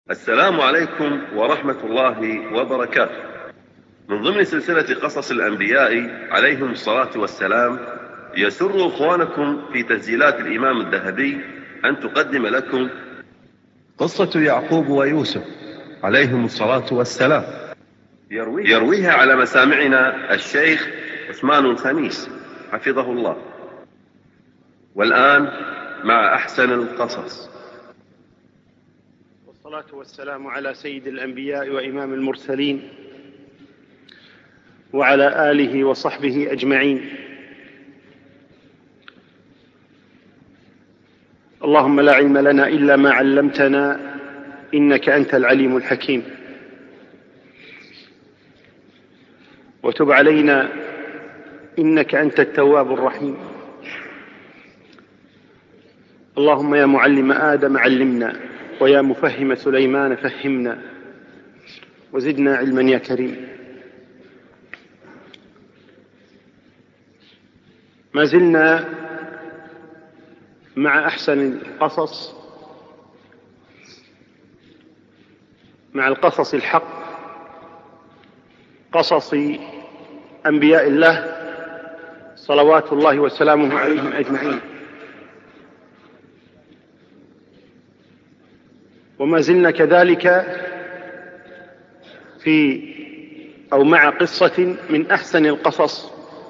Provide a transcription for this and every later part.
السلام عليكم ورحمة الله وبركاته. من ضمن سلسلة قصص الأنبياء عليهم الصلاة والسلام، يسر إخوانكم في تسجيلات الإمام الذهبي أن تقدم لكم قصة يعقوب ويوسف عليهم الصلاة والسلام، يرويها على مسامعنا الشيخ عثمان الخميس حفظه الله. والآن مع أحسن القصص. والصلاة والسلام على سيد الأنبياء وإمام المرسلين وعلى آله وصحبه أجمعين. اللهم لا علم لنا إلا ما علمتنا إنك أنت العليم الحكيم، وتب علينا إنك أنت التواب الرحيم. اللهم يا معلم آدم علمنا، ويا مفهم سليمان فهمنا، وزدنا علما يا كريم. ما زلنا مع أحسن القصص، مع القصص الحق، قصص أنبياء الله صلوات الله وسلامه عليهم أجمعين. وما زلنا كذلك مع قصة من أحسن القصص،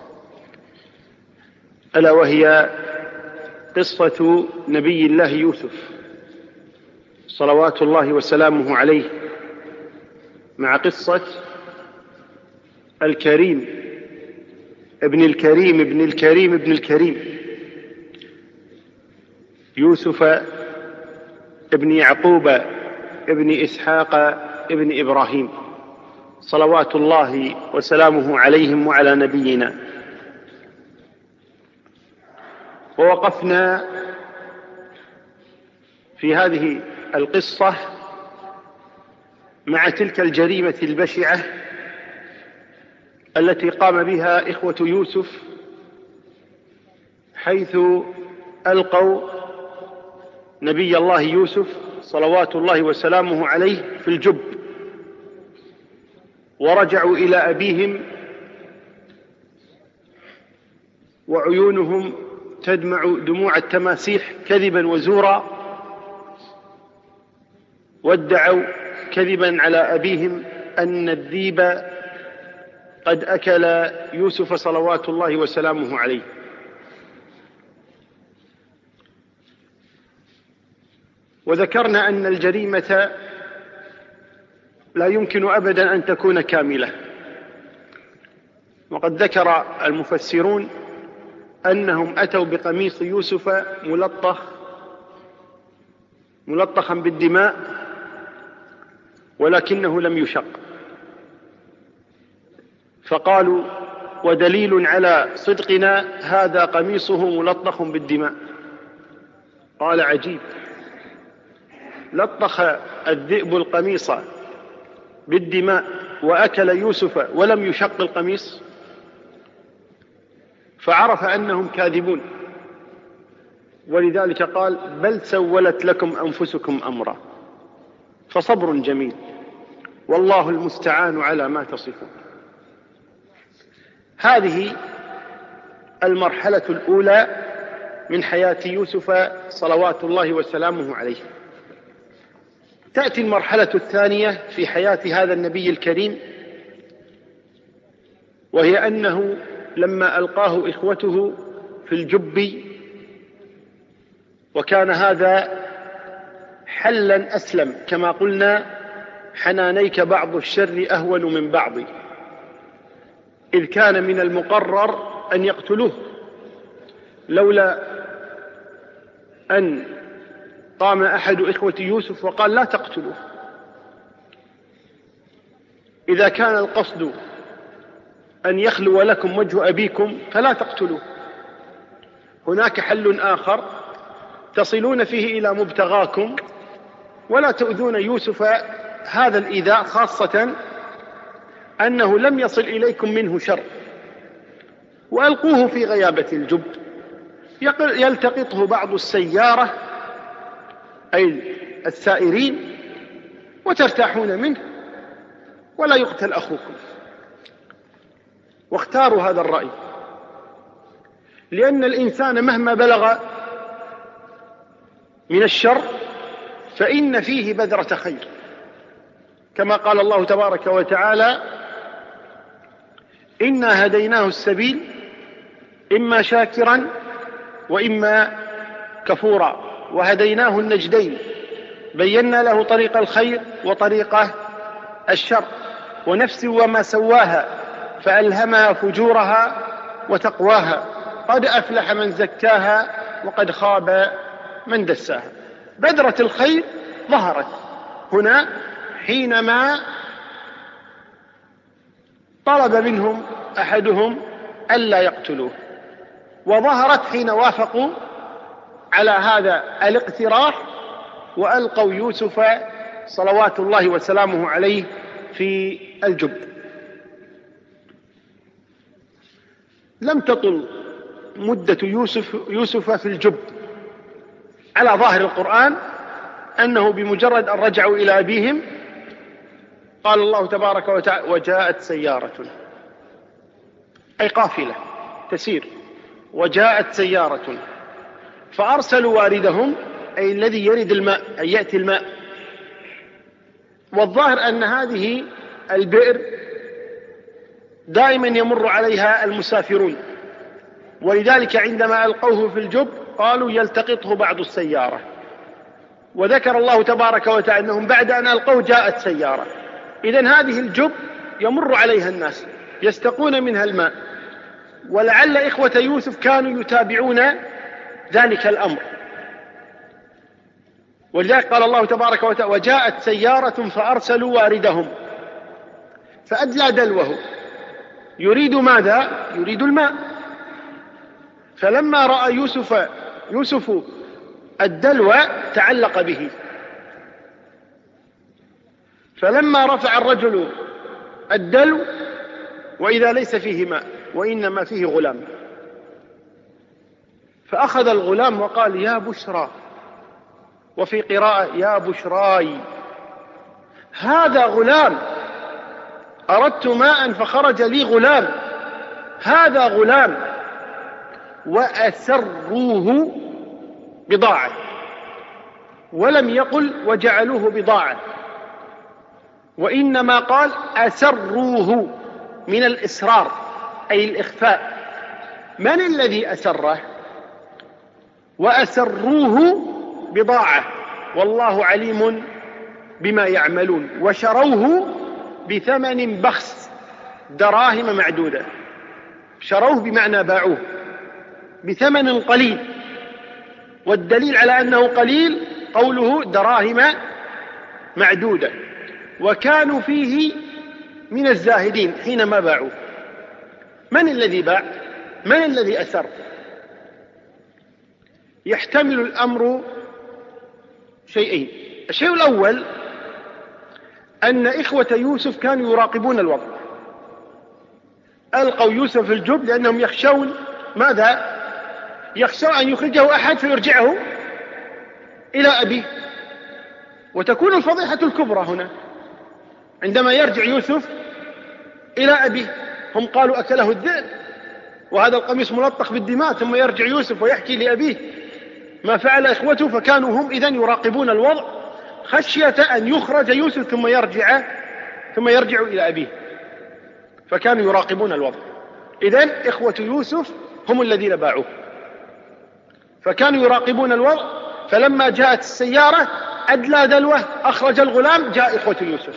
ألا وهي قصة نبي الله يوسف صلوات الله وسلامه عليه، مع قصة الكريم ابن الكريم ابن الكريم ابن الكريم يوسف ابن يعقوب ابن إسحاق ابن إبراهيم صلوات الله وسلامه عليهم وعلى نبينا. ووقفنا في هذه القصة مع تلك الجريمة البشعة التي قام بها إخوة يوسف، حيث ألقوا نبي الله يوسف صلوات الله وسلامه عليه في الجب، ورجعوا إلى أبيهم وعيونهم تدمع دموع التماسيح كذبا وزورا، وادعوا كذبا على أبيهم أن الذئب قد أكل يوسف صلوات الله وسلامه عليه. وذكرنا أن الجريمة لا يمكن أبدا أن تكون كاملة، وقد ذكر المفسرون أنهم أتوا بقميص يوسف ملطخا بالدماء، ولكنه لم يشق، فقالوا: ودليل على صدقنا هذا قميصه ملطخ بالدماء. قال: عجيب، لطخ الذئب القميص بالدماء وأكل يوسف ولم يشق القميص؟ فعرف أنهم كاذبون، ولذلك قال: بل سولت لكم أنفسكم أمرا فصبر جميل والله المستعان على ما تصفون. هذه المرحلة الأولى من حياة يوسف صلوات الله وسلامه عليه. تأتي المرحلة الثانية في حياة هذا النبي الكريم، وهي أنه لما ألقاه إخوته في الجب، وكان هذا حلا أسلم، كما قلنا: حنانيك بعض الشر أهون من بعض، إذ كان من المقرر أن يقتلوه، لولا أن قام أحد إخوة يوسف وقال: لا تقتلوه. إذا كان القصد أن يخلو لكم وجه أبيكم فلا تقتلوه، هناك حل آخر تصلون فيه إلى مبتغاكم ولا تؤذون يوسف هذا الإيذاء، خاصة أنه لم يصل إليكم منه شر، وألقوه في غيابة الجب يلتقطه بعض السيارة أي السائرين وترتاحون منه ولا يقتل أخوكم. واختاروا هذا الرأي، لأن الإنسان مهما بلغ من الشر فإن فيه بذرة خير، كما قال الله تبارك وتعالى: إنا هديناه السبيل إما شاكرا وإما كفورا وهديناه النجدين بينا له طريق الخير وطريق الشر ونفس وما سواها فألهمها فجورها وتقواها قد أفلح من زكاها وقد خاب من دساها. بذرة الخير ظهرت هنا حينما طلب منهم أحدهم ألا يقتلوه، وظهرت حين وافقوا على هذا الاقتراح وألقوا يوسف صلوات الله وسلامه عليه في الجب. لم تطل مدة يوسف في الجب على ظاهر القرآن، أنه بمجرد أن رجعوا إلى أبيهم قال الله تبارك وتعالى: وجاءت سيارة، أي قافلة تسير، وجاءت سيارة فأرسلوا واردهم، أي الذي يرد الماء، أي يأتي الماء. والظاهر أن هذه البئر دائما يمر عليها المسافرون، ولذلك عندما ألقوه في الجب قالوا يلتقطه بعض السيارة. وذكر الله تبارك وتعالى أنهم بعد أن ألقوه جاءت سيارة، إذن هذه الجب يمر عليها الناس يستقون منها الماء، ولعل إخوة يوسف كانوا يتابعون ذلك الأمر. ولذلك قال الله تبارك وتعالى: وجاءت سيارة فأرسلوا واردهم فأدلى دلوه، يريد ماذا؟ يريد الماء. فلما رأى يوسف الدلو تعلق به، فلما رفع الرجل الدلو وإذا ليس فيه ماء وإنما فيه غلام، فأخذ الغلام وقال: يا بشرى، وفي قراءة: يا بشراي، هذا غلام، أردت ماء فخرج لي غلام، هذا غلام. وأسروه بضاعة، ولم يقل وجعلوه بضاعة، وإنما قال أسروه من الإسرار، أي الإخفاء. من الذي أسره؟ وأسروه بضاعة والله عليم بما يعملون. وشروه بثمن بخس، دراهم معدودة. شروه بمعنى باعوه بثمن قليل، والدليل على أنه قليل قوله دراهم معدودة. وكانوا فيه من الزاهدين حينما باعوه. من الذي باع؟ من الذي أسر؟ يحتمل الأمر شيئين. الشيء الأول أن إخوة يوسف كانوا يراقبون الوضع، ألقوا يوسف في الجب لأنهم يخشون ماذا؟ يخشون أن يخرجه أحد فيرجعه إلى أبيه، وتكون الفضيحة الكبرى هنا عندما يرجع يوسف إلى أبيه. هم قالوا أكله الذئب وهذا القميص ملطخ بالدماء، ثم يرجع يوسف ويحكي لأبيه ما فعل إخوته. فكانوا هم إذن يراقبون الوضع خشية أن يخرج يوسف ثم يرجع إلى أبيه، فكانوا يراقبون الوضع. إذن إخوة يوسف هم الذين باعوه، فكانوا يراقبون الوضع. فلما جاءت السيارة أدلى دلوه، أخرج الغلام، جاء إخوة يوسف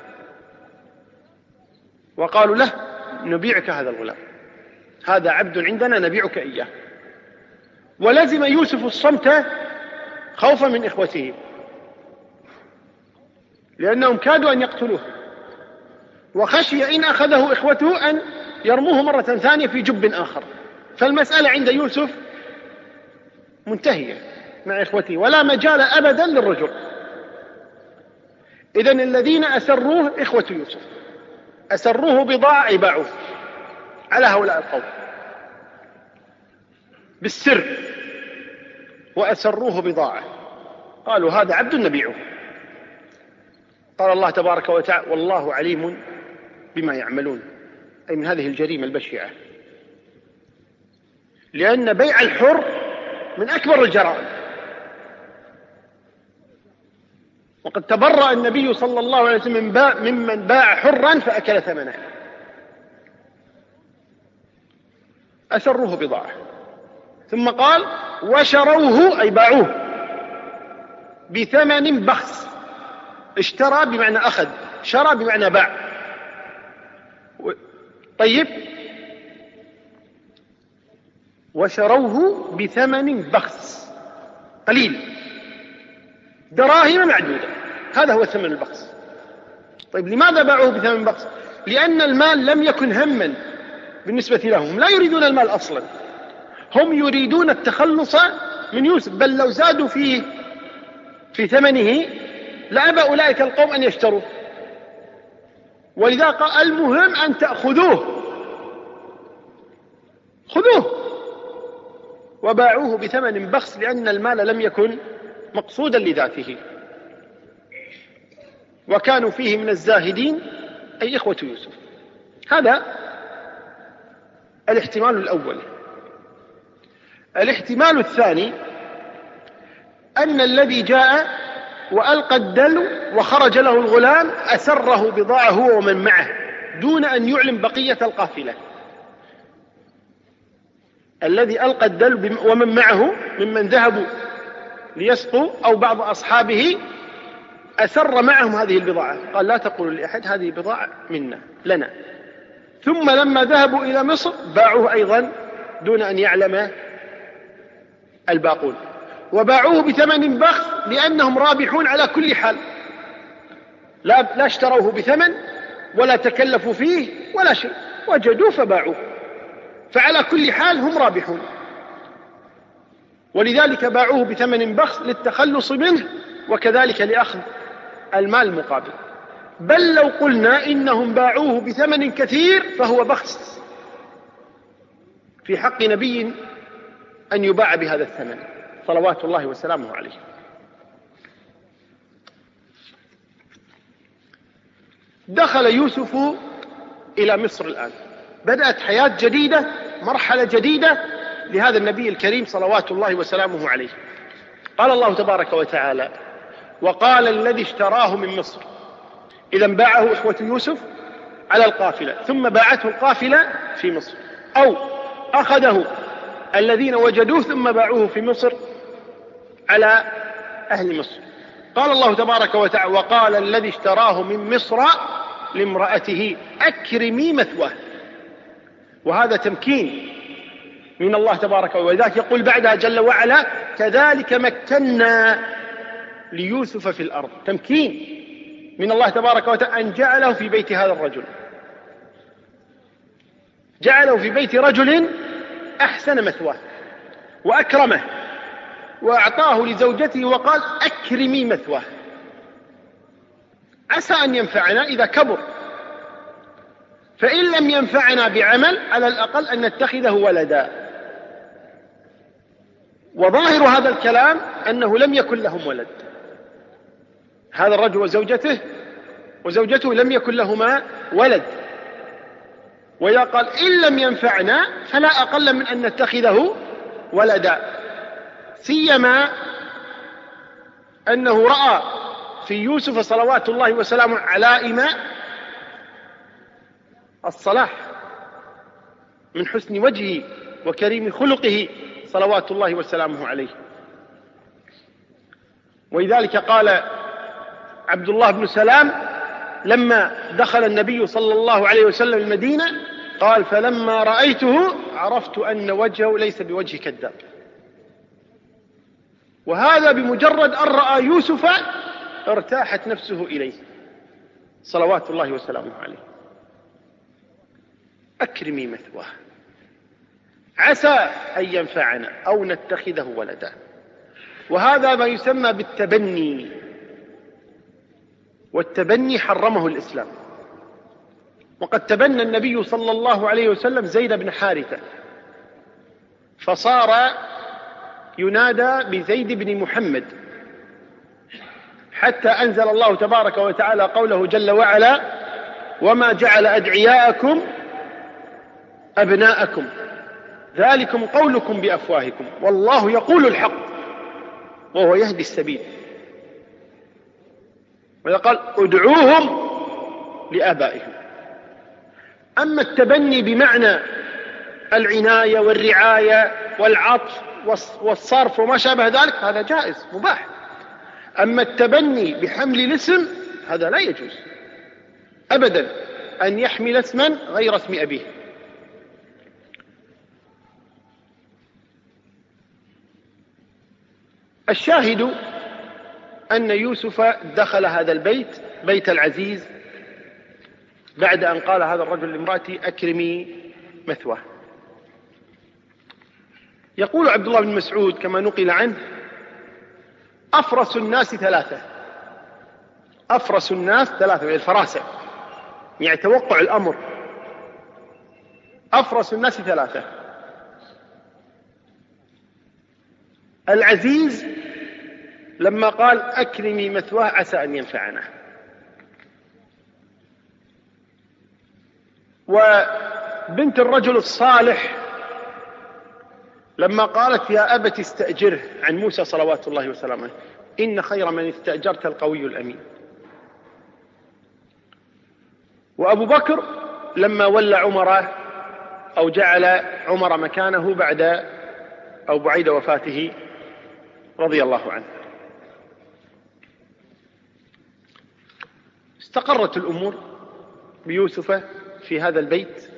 وقالوا له: نبيعك هذا الغلام، هذا عبد عندنا نبيعك إياه. ولزم يوسف الصمت خوفا من إخوته، لأنهم كادوا أن يقتلوه، وخشي إن أخذه إخوته أن يرموه مرة ثانية في جب آخر. فالمسألة عند يوسف منتهية مع إخوته، ولا مجال أبدا للرجوع. إذن الذين أسروه إخوة يوسف، أسروه بضاعة باعوه على هؤلاء القوم بالسر، وأسروه بضاعة، قالوا هذا عبد نبيعه. قال الله تبارك وتعالى: والله عليم بما يعملون، أي من هذه الجريمة البشعة، لأن بيع الحر من أكبر الجرائم. وقد تبرأ النبي صلى الله عليه وسلم ممن باع حرا فأكل ثمنه. أسروه بضاعة، ثم قال: وشروه، أي باعوه، بثمن بخس. اشترى بمعنى أخذ، شرى بمعنى باع. طيب، وشروه بثمن بخس، قليل، دراهم معدودة، هذا هو الثمن البخس. طيب، لماذا باعوه بثمن بخس؟ لأن المال لم يكن هما بالنسبة لهم، لا يريدون المال أصلا، هم يريدون التخلص من يوسف، بل لو زادوا في ثمنه لأبى أولئك القوم أن يشتروه. ولذا قال: المهم أن تأخذوه، خذوه. وباعوه بثمن بخس لأن المال لم يكن مقصودا لذاته، وكانوا فيه من الزاهدين، أي إخوة يوسف. هذا الاحتمال الأول. الاحتمال الثاني أن الذي جاء وألقى الدلو وخرج له الغلام أسره بضاعة هو ومن معه دون أن يعلم بقية القافلة. الذي ألقى الدلو ومن معه ممن ذهبوا ليسقوا أو بعض أصحابه أسر معهم هذه البضاعة، قال: لا تقولوا لأحد، هذه بضاعة منا لنا. ثم لما ذهبوا إلى مصر باعوه أيضا دون أن يعلم الباقون، وباعوه بثمن بخس لأنهم رابحون على كل حال، لا اشتروه بثمن ولا تكلفوا فيه ولا شيء، وجدوه فباعوه، فعلى كل حال هم رابحون. ولذلك باعوه بثمن بخس للتخلص منه، وكذلك لأخذ المال المقابل. بل لو قلنا إنهم باعوه بثمن كثير فهو بخس في حق نبي أن يباع بهذا الثمن صلوات الله وسلامه عليه. دخل يوسف إلى مصر الآن، بدأت حياة جديدة، مرحلة جديدة لهذا النبي الكريم صلوات الله وسلامه عليه. قال الله تبارك وتعالى: وقال الذي اشتراه من مصر. إذا باعه إخوة يوسف على القافلة، ثم باعته القافلة في مصر، أو أخذه الذين وجدوه ثم باعوه في مصر على أهل مصر. قال الله تبارك وتعالى: وقال الذي اشتراه من مصر لامرأته أكرمي مثواه. وهذا تمكين من الله تبارك وتعالى، ولذلك يقول بعدها جل وعلا: كذلك مكنا ليوسف في الأرض. تمكين من الله تبارك وتعالى أن جعله في بيت هذا الرجل، جعله في بيت رجل أحسن مثواه وأكرمه، وأعطاه لزوجته وقال: أكرمي مثواه، عسى أن ينفعنا إذا كبر، فإن لم ينفعنا بعمل على الأقل أن نتخذه ولدا. وظاهر هذا الكلام أنه لم يكن لهم ولد، هذا الرجل وزوجته لم يكن لهما ولد، وإذا قال إن لم ينفعنا فلا أقل من أن نتخذه ولدا، سيما أنه رأى في يوسف صلوات الله وسلامه علائم الصلاح من حسن وجهه وكريم خلقه صلوات الله وسلامه عليه. ولذلك قال عبد الله بن سلام لما دخل النبي صلى الله عليه وسلم المدينة، قال: فلما رأيته عرفت أن وجهه ليس بوجه كذاب. وهذا بمجرد أن رأى يوسف ارتاحت نفسه إليه صلوات الله وسلامه عليه. أكرمي مثواه، عسى أن ينفعنا أو نتخذه ولدا. وهذا ما يسمى بالتبني، والتبني حرمه الإسلام. وقد تبنى النبي صلى الله عليه وسلم زيد بن حارثة، فصار ينادى بزيد بن محمد، حتى أنزل الله تبارك وتعالى قوله جل وعلا: وما جعل أدعياءكم أبناءكم ذلكم قولكم بأفواهكم والله يقول الحق وهو يهدي السبيل. وقال: ادعوهم لآبائهم. أما التبني بمعنى العناية والرعاية والعطف والصرف وما شابه ذلك هذا جائز مباح. أما التبني بحمل الاسم هذا لا يجوز أبدا، أن يحمل اسما غير اسم أبيه. الشاهد أن يوسف دخل هذا البيت، بيت العزيز، بعد أن قال هذا الرجل لامرأتي: أكرمي مثواه. يقول عبد الله بن مسعود كما نقل عنه: أفرس الناس ثلاثة. أفرس الناس ثلاثة، يعني الفراسة، يعني توقع الأمر. أفرس الناس ثلاثة: العزيز لما قال: أكرمي مثواه عسى أن ينفعنا، وبنت الرجل الصالح لما قالت: يا أبت استأجره، عن موسى صلوات الله وسلامه: إن خير من استأجرت القوي الأمين. وأبو بكر لما ولى عمر أو جعل عمر مكانه بعد وفاته رضي الله عنه. استقرت الأمور بيوسف في هذا البيت،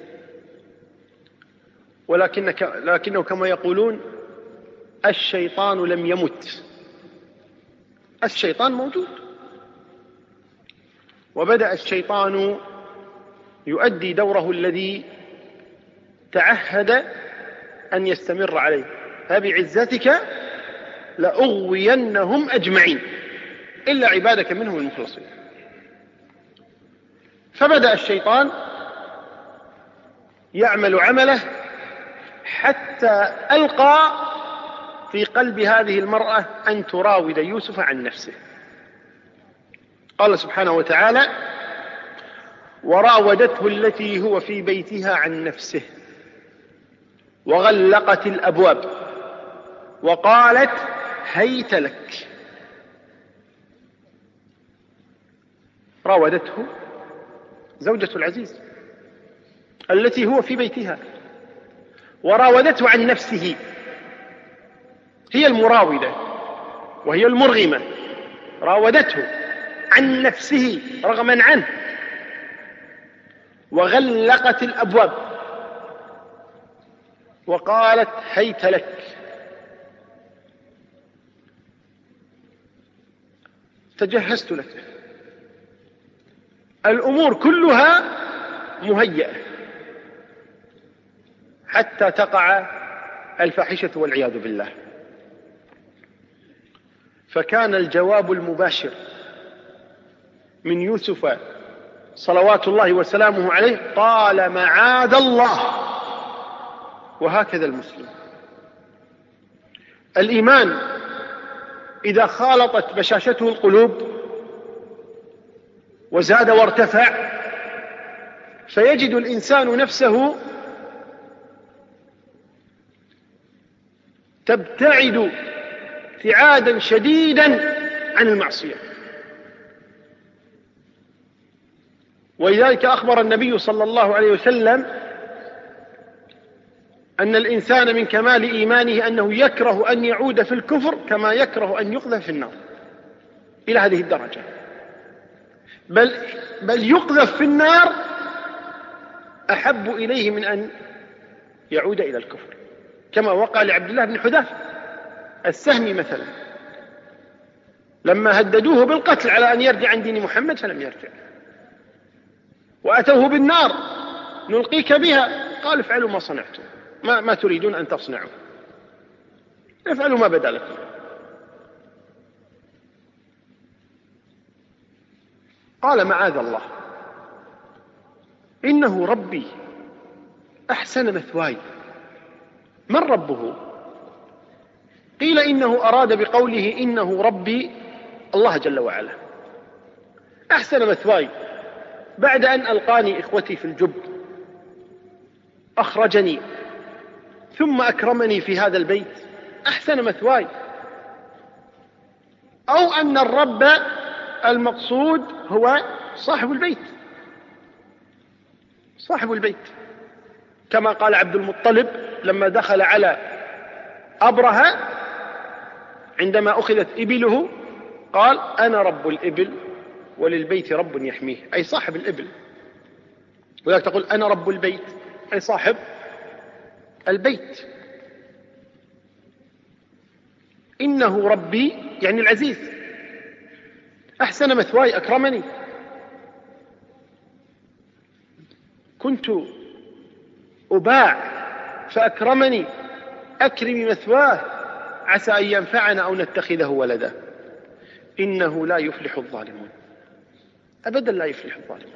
لكنه كما يقولون: الشيطان لم يمت. الشيطان موجود، وبدأ الشيطان يؤدي دوره الذي تعهد أن يستمر عليه: فبعزتك لأغوينهم أجمعين إلا عبادك منهم المخلصين. فبدأ الشيطان يعمل عمله حتى ألقى في قلب هذه المرأة أن تراود يوسف عن نفسه. قال سبحانه وتعالى: وراودته التي هو في بيتها عن نفسه وغلقت الأبواب وقالت هيت لك. راودته زوجة العزيز التي هو في بيتها، وراودته عن نفسه، هي المراودة وهي المرغمة، راودته عن نفسه رغما عنه، وغلقت الأبواب وقالت هيت لك. تجهزت لك. الأمور كلها مهيئة حتى تقع الفاحشة والعياذ بالله. فكان الجواب المباشر من يوسف صلوات الله وسلامه عليه: قال معاذ الله. وهكذا المسلم، الإيمان إذا خالطت بشاشته القلوب وزاد وارتفع، فيجد الإنسان نفسه تبتعد ابتعادا شديدا عن المعصية. ولذلك أخبر النبي صلى الله عليه وسلم أن الإنسان من كمال إيمانه أنه يكره أن يعود في الكفر كما يكره أن يقذف في النار، إلى هذه الدرجة، بل يقذف في النار أحب إليه من أن يعود إلى الكفر، كما وقع لعبد الله بن حذافة السهمي مثلا، لما هددوه بالقتل على أن يرجع عن دين محمد فلم يرجع، وأتوه بالنار نلقيك بها، قال افعلوا ما صنعتم، ما تريدون أن تصنعوا، افعلوا ما بدا لكم. قال معاذ الله، إنه ربي أحسن مثواي. من ربه؟ قيل إنه أراد بقوله إنه ربي الله جل وعلا، أحسن مثواي بعد أن ألقاني إخوتي في الجب أخرجني ثم أكرمني في هذا البيت، أحسن مثواي. أو أن الرب المقصود هو صاحب البيت، صاحب البيت، كما قال عبد المطلب لما دخل على أبرهة عندما أخذت إبله قال: أنا رب الإبل وللبيت رب يحميه، أي صاحب الإبل. ولذلك تقول أنا رب البيت، أي صاحب البيت. إنه ربي يعني العزيز، أحسن مثواي أكرمني. كنت أباع فأكرمني، أكرم مثواه عسى أن ينفعنا أو نتخذه ولدا. إنه لا يفلح الظالمون، أبدا لا يفلح الظالمون.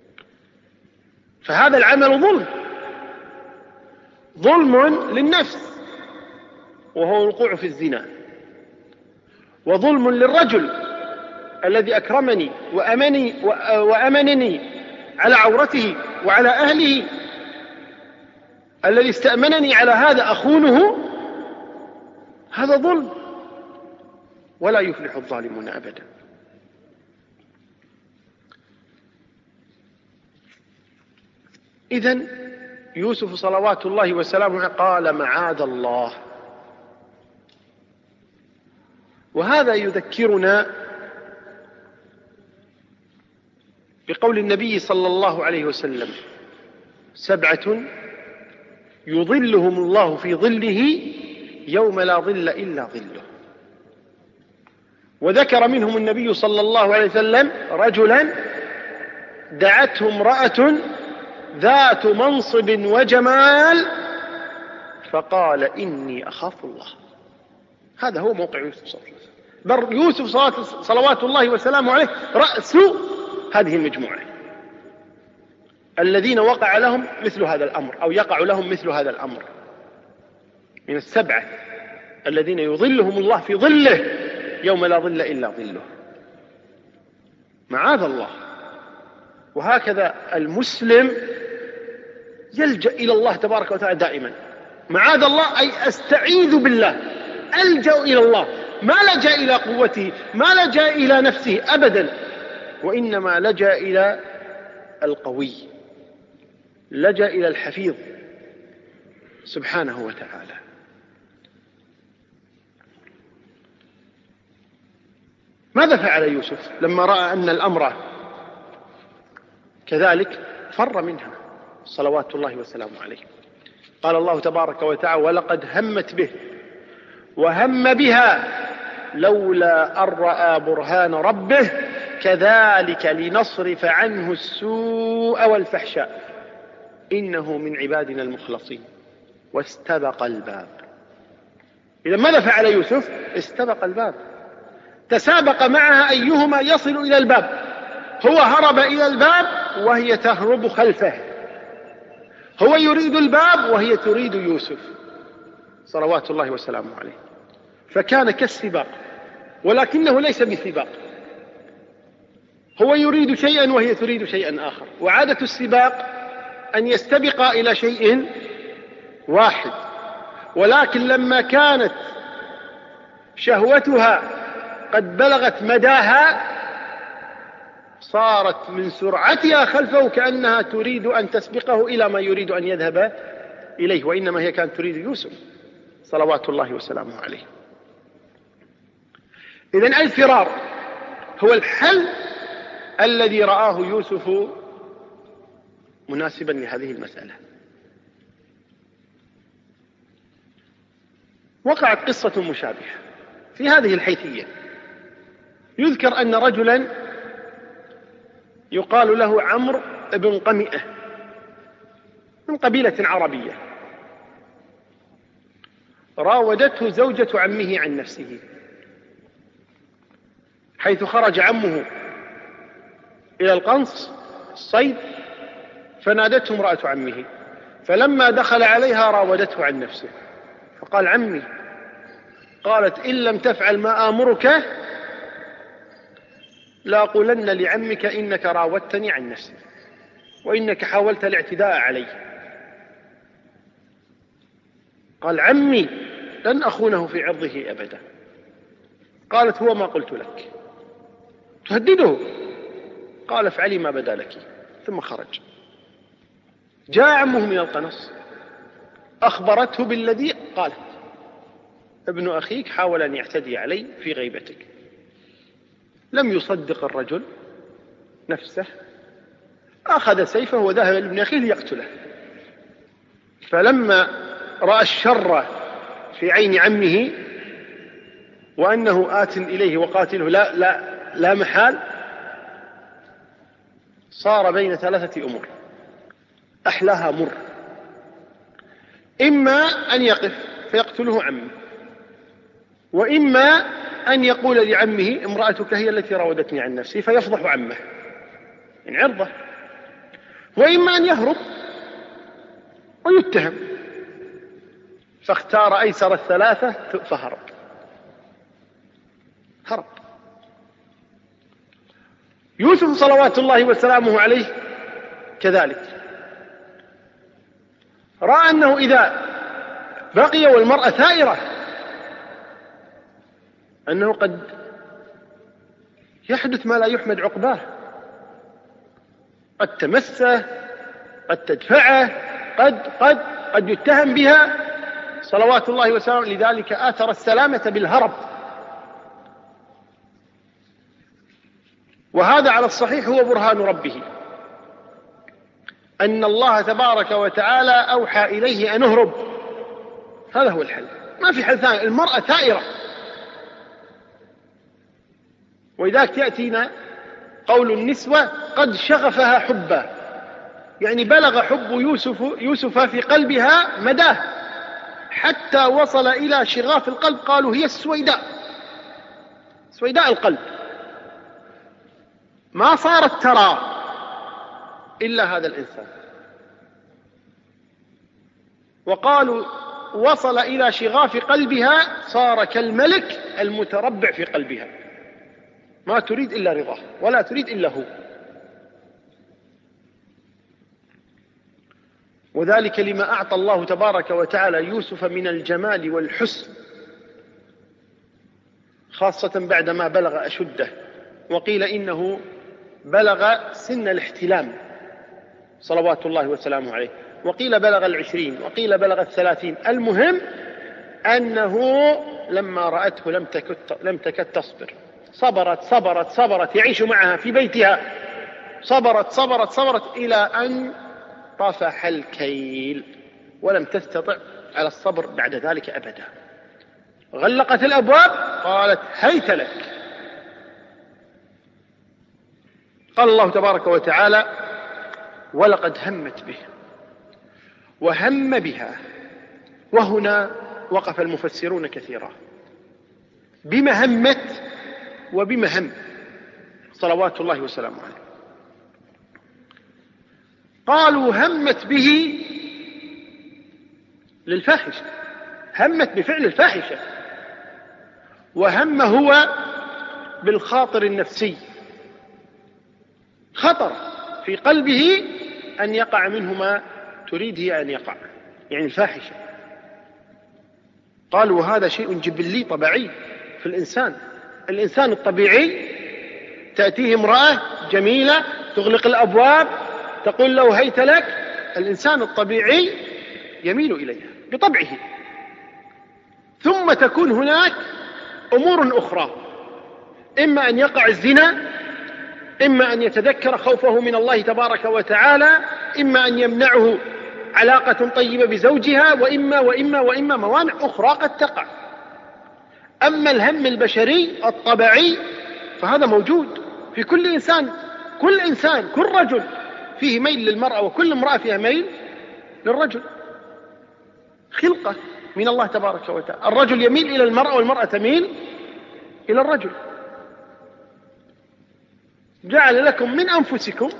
فهذا العمل ظلم للنفس وهو الوقوع في الزنا، وظلم للرجل الذي أكرمني وأمنني على عورته وعلى أهله، الذي استأمنني على هذا أخونه، هذا ظلم، ولا يفلح الظالمون أبدا. إذن يوسف صلوات الله وسلامه قال: معاذ الله. وهذا يذكرنا بقول النبي صلى الله عليه وسلم: 7 يظلهم الله في ظله يوم لا ظل إلا ظله. وذكر منهم النبي صلى الله عليه وسلم رجلا دعته امرأة ذات منصب وجمال فقال: إني أخاف الله. هذا هو موقع يوسف صلى الله عليه وسلم. بل يوسف صلوات الله وسلامه عليه رأس هذه المجموعة الذين وقع لهم مثل هذا الأمر، أو يقع لهم مثل هذا الأمر، من 7 الذين يظلهم الله في ظله يوم لا ظل إلا ظله. معاذ الله. وهكذا المسلم يلجأ إلى الله تبارك وتعالى دائما. معاذ الله أي أستعيذ بالله، ألجأ إلى الله، ما لجأ إلى قوته، ما لجأ إلى نفسه أبدا، وإنما لجأ إلى القوي، لجأ إلى الحفيظ سبحانه وتعالى. ماذا فعل يوسف لما رأى أن الأمر كذلك؟ فر منها صلوات الله وسلامه عليه. قال الله تبارك وتعالى: ولقد همت به وهم بها لولا أن رأى برهان ربه كذلك لنصرف عنه السوء والفحشاء إنه من عبادنا المخلصين. واستبق الباب. إذا ماذا فعل يوسف؟ استبق الباب، تسابق معها أيهما يصل إلى الباب. هو هرب إلى الباب وهي تهرب خلفه، هو يريد الباب وهي تريد يوسف صلوات الله وسلامه عليه. فكان كالسباق، ولكنه ليس بسباق، هو يريد شيئا وهي تريد شيئا آخر. وعادة السباق أن يستبق إلى شيء واحد، ولكن لما كانت شهوتها قد بلغت مداها صارت من سرعتها خلفه كأنها تريد أن تسبقه إلى ما يريد أن يذهب إليه، وإنما هي كانت تريد يوسف صلوات الله وسلامه عليه. إذن الفرار هو الحل الذي رآه يوسف مناسبا لهذه المسألة. وقعت قصة مشابهة في هذه الحيثية. يذكر أن رجلا يقال له عمرو بن قمئة من قبيلة عربية راودته زوجة عمه عن نفسه، حيث خرج عمه إلى القنص الصيد فنادته امرأة عمه، فلما دخل عليها راودته عن نفسه فقال: عمي. قالت: إن لم تفعل ما آمرك لأقولن لعمك إنك راودتني عن نفسي وإنك حاولت الاعتداء علي. قال عمي لن أخونه في عرضه أبدا. قالت هو ما قلت لك. تهدده. قال افعلي ما بدا لك. ثم خرج. جاء عمه من القنص أخبرته بالذي قالت ابن أخيك حاول أن يعتدي علي في غيبتك. لم يصدق الرجل نفسه، أخذ سيفه وذهب لابن أخيه ليقتله. فلما رأى الشر في عين عمه وأنه آت إليه وقاتله لا محال، صار بين ثلاثة أمور أحلاها مر. إما أن يقف فيقتله عمه، وإما أن يقول لعمه امرأتك هي التي راودتني عن نفسي فيفضح عمه من عرضه، وإما أن يهرب ويتهم. فاختار أيسر الثلاثة فهرب. يوسف صلوات الله وسلامه عليه كذلك رأى أنه إذا بقي والمرأة ثائرة أنه قد يحدث ما لا يحمد عقباه، قد تمسه، قد تدفعه، قد يتهم بها صلوات الله وسلامه. لذلك آثر السلامة بالهرب. وهذا على الصحيح هو برهان ربه، أن الله تبارك وتعالى أوحى إليه أن اهرب. هذا هو الحل، ما في حل ثاني. المرأة ثائرة. وإذاك يأتينا قول النسوة قد شغفها حبا، يعني بلغ حب يوسف في قلبها مداه حتى وصل إلى شغاف القلب. قالوا هي سويداء القلب، ما صارت ترى إلا هذا الإنسان. وقالوا وصل إلى شغاف قلبها، صار كالملك المتربع في قلبها، ما تريد إلا رضاه ولا تريد إلا هو. وذلك لما أعطى الله تبارك وتعالى يوسف من الجمال والحسن، خاصة بعدما بلغ أشده. وقيل إنه بلغ سن الاحتلام صلوات الله وسلامه عليه، وقيل بلغ 20، وقيل بلغ 30. المهم أنه لما رأته لم تكد تصبر، صبرت يعيش معها في بيتها، صبرت إلى أن طفح الكيل، ولم تستطع على الصبر بعد ذلك أبدا. غلقت الأبواب، قالت هيت لك. قال الله تبارك وتعالى ولقد همت به وهم بها. وهنا وقف المفسرون كثيرا بما همت وبما هم صلوات الله وسلامه عليه. قالوا همت به للفاحشة، همت بفعل الفاحشة، وهم هو بالخاطر النفسي، خطر في قلبه أن يقع منه ما تريد هي أن يقع، يعني الفاحشة. قالوا هذا شيء جبلي طبيعي في الإنسان الطبيعي تأتيه امرأة جميلة تغلق الأبواب تقول له هيت لك، الإنسان الطبيعي يميل إليها بطبعه. ثم تكون هناك أمور أخرى، إما أن يقع الزنا، إما أن يتذكر خوفه من الله تبارك وتعالى، إما أن يمنعه علاقة طيبة بزوجها، وإما موانع أخرى قد تقع. أما الهم البشري الطبيعي فهذا موجود في كل إنسان، كل رجل فيه ميل للمرأة، وكل امرأة فيها ميل للرجل، خلقة من الله تبارك وتعالى. الرجل يميل إلى المرأة والمرأة تميل إلى الرجل. جعل لكم من أنفسكم،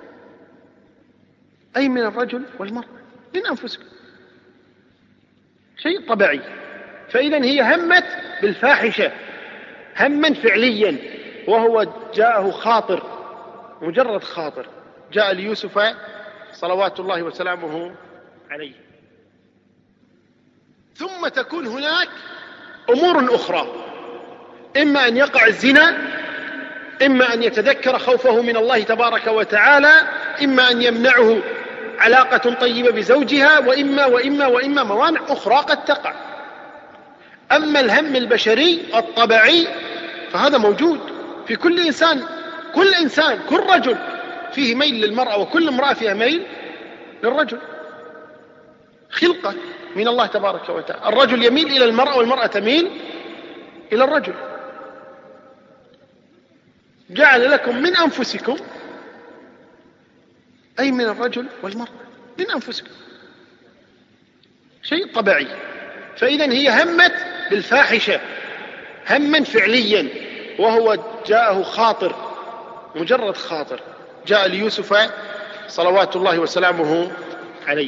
أي من الرجل والمرأة، من أنفسكم، شيء طبيعي. فإذا هي همت بالفاحشة هما فعليا، وهو جاءه خاطر، مجرد خاطر جاء ليوسف صلوات الله وسلامه عليه. ثم تكون هناك أمور أخرى، إما أن يقع الزنا، إما أن يتذكر خوفه من الله تبارك وتعالى، إما أن يمنعه علاقة طيبة بزوجها، وإما موانع أخرى قد تقع. أما الهم البشري الطبيعي فهذا موجود في كل إنسان، كل رجل فيه ميل للمرأة، وكل امرأة فيها ميل للرجل، خلقة من الله تبارك وتعالى. الرجل يميل إلى المرأة والمرأة تميل إلى الرجل. جعل لكم من أنفسكم، أي من الرجل والمرأة، من أنفسكم، شيء طبيعي. فإذا هي همت بالفاحشة هما فعليا، وهو جاءه خاطر، مجرد خاطر جاء ليوسف صلوات الله وسلامه عليه.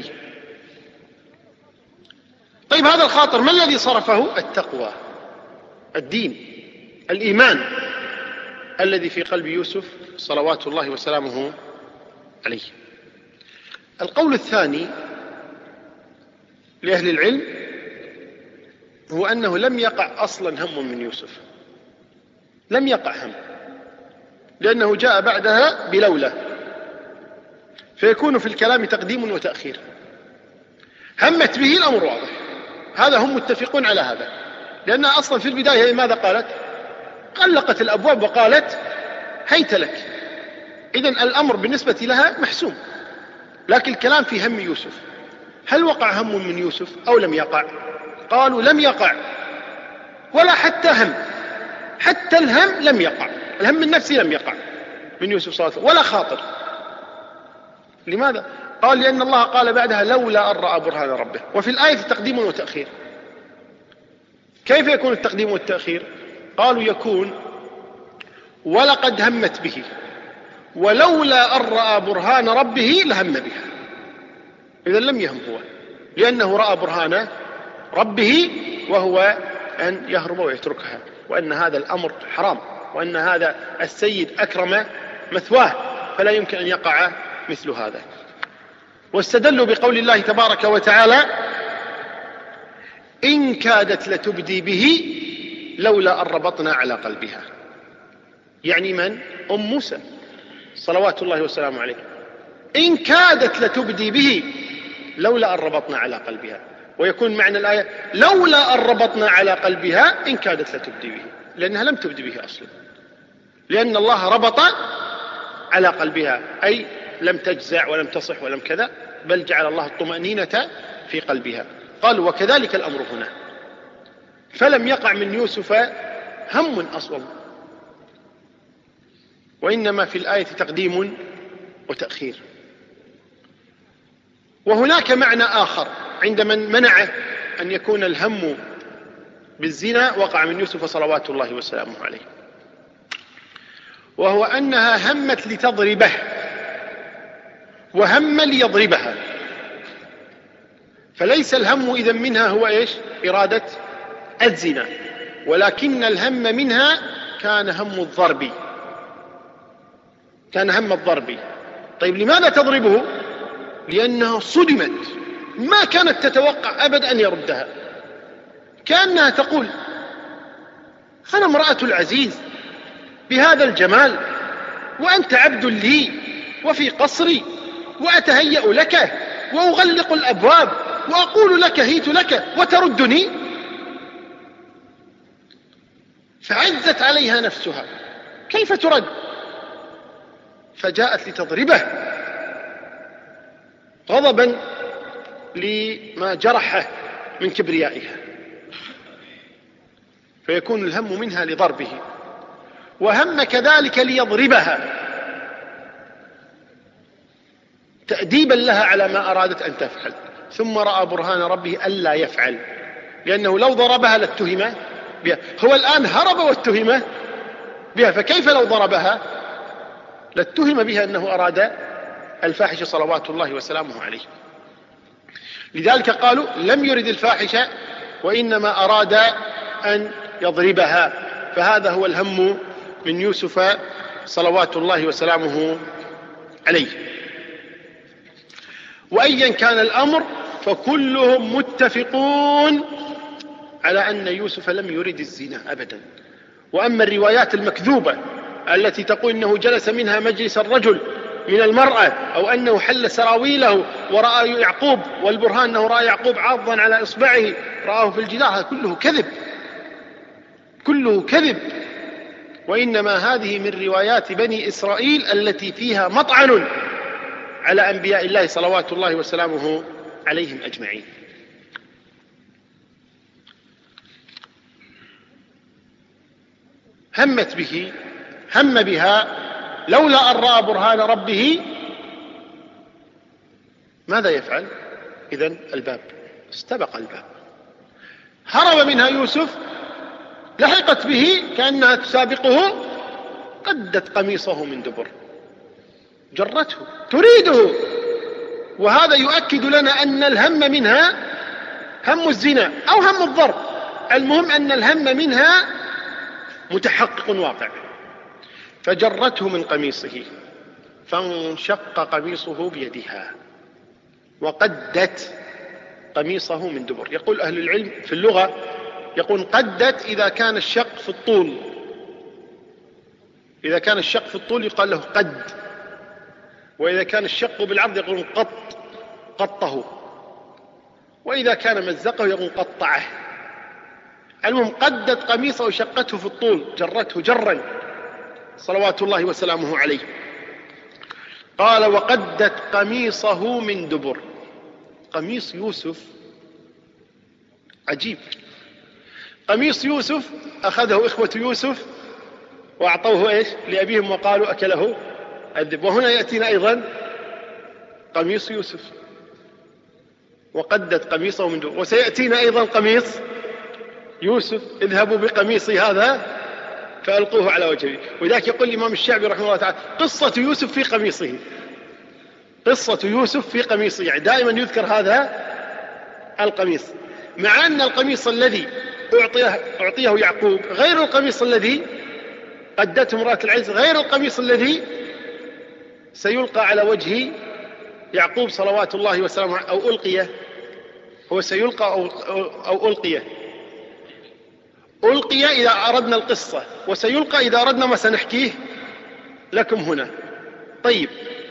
طيب هذا الخاطر ما الذي صرفه؟ التقوى، الدين، الإيمان الذي في قلب يوسف صلوات الله وسلامه عليه. القول الثاني لأهل العلم هو أنه لم يقع أصلا هم من يوسف، لم يقع هم، لأنه جاء بعدها بلولا، فيكون في الكلام تقديم وتأخير. همت به الأمر واضح، هذا هم متفقون على هذا، لأنها أصلا في البداية ماذا قالت؟ غلقت الأبواب وقالت هيت لك. إذن الأمر بالنسبة لها محسوم. لكن الكلام في هم يوسف، هل وقع هم من يوسف أو لم يقع؟ قالوا لم يقع، ولا حتى هم، حتى الهم لم يقع، الهم النفسي لم يقع من يوسف صلى الله عليه وسلم، ولا خاطر. لماذا؟ قال لأن الله قال بعدها لولا أن رأى برهان ربه، وفي الآية تقديم وتأخير. كيف يكون التقديم والتأخير؟ قالوا يكون ولقد همت به ولولا أن رأى برهان ربه لهم بها. إذن لم يهم هو، لأنه رأى برهان ربه، وهو أن يهرب ويتركها، وأن هذا الأمر حرام، وأن هذا السيد أكرم مثواه، فلا يمكن أن يقع مثل هذا. واستدلوا بقول الله تبارك وتعالى إن كادت لتبدي به لولا أن ربطنا على قلبها. يعني من؟ أم موسى صلوات الله وسلامه عليه. إن كادت لتبدي به لولا أن ربطنا على قلبها. ويكون معنى الآية لولا أن ربطنا على قلبها إن كادت لتبدي به، لأنها لم تبدي به أصلا، لأن الله ربط على قلبها، أي لم تجزع ولم تصح ولم كذا، بل جعل الله الطمأنينة في قلبها. قالوا وكذلك الأمر هنا، فلم يقع من يوسف هم أصلا، وإنما في الآية تقديم وتأخير. وهناك معنى آخر عند من منع أن يكون الهم بالزنا وقع من يوسف صلوات الله وسلامه عليه، وهو أنها همت لتضربه وهم ليضربها، فليس الهم إذن منها هو إيش؟ إرادة الزنا، ولكن الهم منها كان هم الضرب، كان هم الضرب. طيب لماذا تضربه؟ لأنها صدمت، ما كانت تتوقع أبدا أن يردها، كأنها تقول أنا امرأة العزيز بهذا الجمال، وأنت عبد لي وفي قصري، وأتهيأ لك وأغلق الأبواب وأقول لك هيت لك وتردني. فعزت عليها نفسها، كيف ترد؟ فجاءت لتضربه غضبا لما جرحه من كبريائها، فيكون الهم منها لضربه، وهم كذلك ليضربها تأديبا لها على ما أرادت أن تفعل. ثم رأى برهان ربه ألا يفعل، لأنه لو ضربها لاتهم بها، هو الآن هرب واتهم بها، فكيف لو ضربها لاتهم بها أنه أراد الفاحشة صلوات الله وسلامه عليه. لذلك قالوا لم يرد وإنما أراد أن يضربها، فهذا هو الهم من يوسف صلوات الله وسلامه عليه. وأيا كان الأمر فكلهم متفقون على أن يوسف لم يرد الزنا أبدا. وأما الروايات المكذوبة التي تقول إنه جلس منها مجلس الرجل من المرأة، أو أنه حل سراويله ورأى يعقوب، والبرهان أنه رأى يعقوب عاضا على إصبعه رآه في الجدار، هذا كله كذب، كله كذب. وإنما هذه من روايات بني إسرائيل التي فيها مطعن على أنبياء الله صلوات الله وسلامه عليهم أجمعين. هم بها لولا أن رأى برهان ربه. ماذا يفعل؟ إذن الباب، استبق الباب، هرب منها يوسف، لحقت به كأنها تسابقه، قدت قميصه من دبر، جرته تريده. وهذا يؤكد لنا أن الهم منها هم الزنا أو هم الضرب، المهم أن الهم منها متحقق واقع. فجرته من قميصه فانشق قميصه بيدها وقدت قميصه من دبر. يقول أهل العلم في اللغة، يقول قدت إذا كان الشق في الطول، إذا كان الشق في الطول يقال له قد، وإذا كان الشق بالعرض يقولون قطه، وإذا كان مزقه يقولون قطعه. المهم قدت قميصه وشقته في الطول، جرته جرا صلوات الله وسلامه عليه. قال وقدت قميصه من دبر. قميص يوسف عجيب. قميص يوسف أخذه إخوة يوسف وأعطوه إيش لأبيهم وقالوا أكله الذئب. وهنا يأتينا أيضا قميص يوسف وقدت قميصه من دبر. وسيأتينا أيضا قميص يوسف اذهبوا بقميصي هذا فألقوه على وجهه. وذاك يقول الإمام الشعبي رحمه الله تعالى قصة يوسف في قميصه، قصة يوسف في قميصه، يعني دائما يذكر هذا القميص، مع أن القميص الذي أعطيه يعقوب غير القميص الذي قدته امرأة العزيز، غير القميص الذي سيلقى على وجه يعقوب صلوات الله وسلامه، أو ألقيه، هو سيلقى أو ألقيه. ألقي إذا أردنا القصة، وسيلقى إذا أردنا ما سنحكيه لكم هنا. طيب،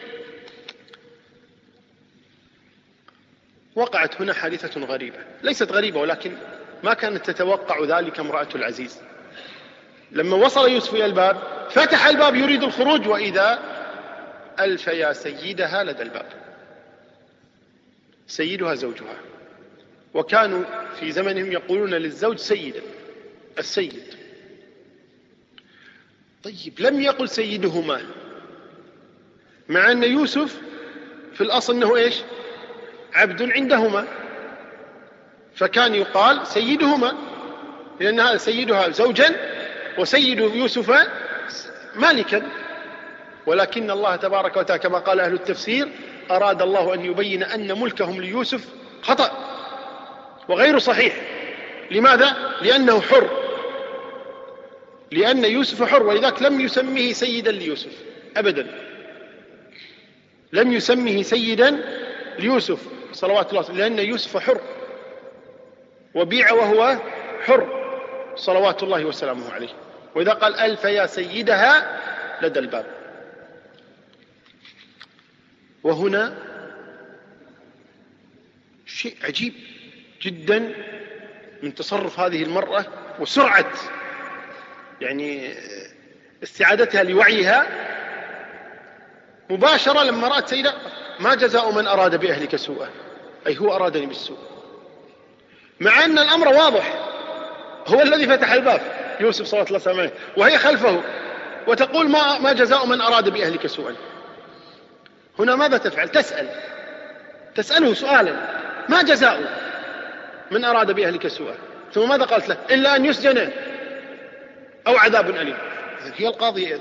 وقعت هنا حادثة غريبة، ليست غريبة ولكن ما كانت تتوقع ذلك امرأة العزيز. لما وصل يوسف إلى الباب فتح الباب يريد الخروج، وإذا ألف يا سيدها لدى الباب. سيدها زوجها، وكانوا في زمنهم يقولون للزوج سيدا، السيد. طيب، لم يقل سيدهما، مع أن يوسف في الأصل أنه إيش؟ عبد عندهما، فكان يقال سيدهما، لأن هذا سيدها زوجا وسيد يوسف مالكا. ولكن الله تبارك وتعالى كما قال أهل التفسير أراد الله أن يبين أن ملكهم ليوسف خطأ وغير صحيح. لماذا؟ لأنه حر، لأن يوسف حر، ولذلك لم يسميه سيدا ليوسف أبدا، لم يسميه سيدا ليوسف صلوات الله، لأن يوسف حر وبيع وهو حر صلوات الله وسلامه عليه. وإذا قال ألف يا سيدها لدى الباب. وهنا شيء عجيب جدا من تصرف هذه المرأة وسرعة يعني استعادتها لوعيها. مباشرة لما رأت سيدة ما جزاء من أراد بأهلك سوءا، أي هو أرادني بالسوء، مع أن الأمر واضح، هو الذي فتح الباب يوسف صلى الله عليه وسلم وهي خلفه، وتقول ما جزاء من أراد بأهلك سوءا. هنا ماذا تفعل؟ تسأله سؤالا، ما جزاء من أراد بأهلك سوءا؟ ثم ماذا قالت له؟ إلا أن يسجن أو عذاب أليم. هي القاضية،